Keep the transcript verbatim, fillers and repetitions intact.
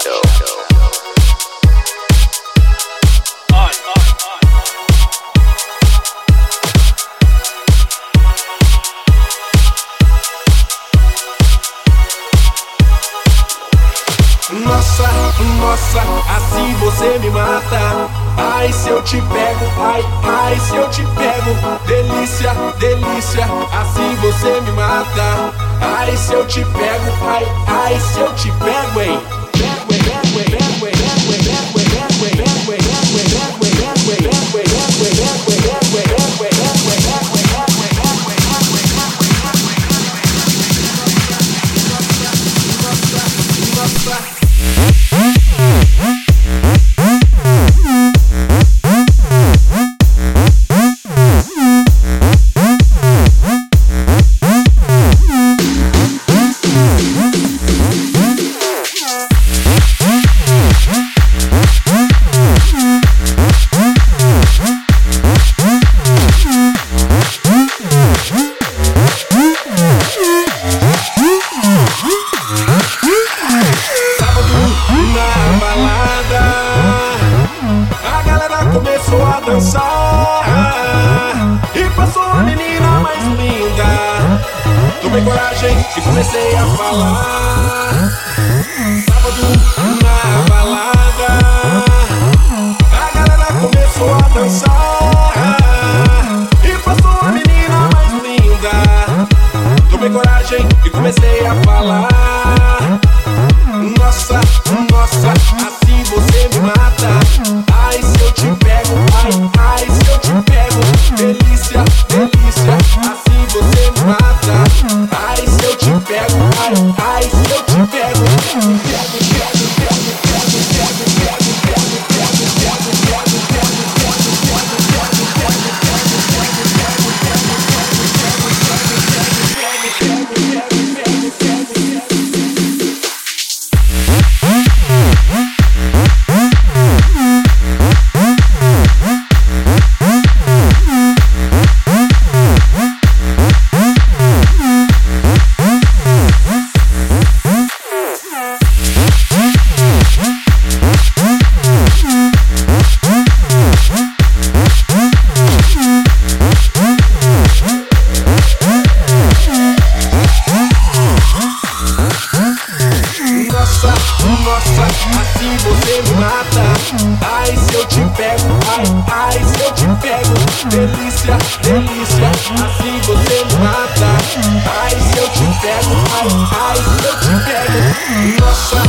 Nossa, nossa, assim você me mata. Ai, se eu te pego, ai, ai, se eu te pego. Delícia, delícia, assim você me mata. Ai, se eu te pego, ai, ai, se eu te pego, hein. Pego, pego, pego, pego, pego, pego, pego, começou a dançar e passou a menina mais linda. Tomei coragem e comecei a falar. Sábado na balada, a galera começou a dançar e passou a menina mais linda. Tomei coragem e comecei a falar. Nossa, nossa, assim você me mata. Ai, se eu te pego, ai, ai, se eu te pego. Delícia, delícia, assim você me mata. Ai, se eu te pego, ai, ai, se eu te pego. Pego, pego, pego, pego, pego, pego, pego, pego, pego, pego, pego, nossa, assim você me mata. Ai, se eu te pego, ai, ai, se eu te pego. Delícia, delícia, assim você me mata. Ai, se eu te pego, ai, ai, se eu te pego. Nossa,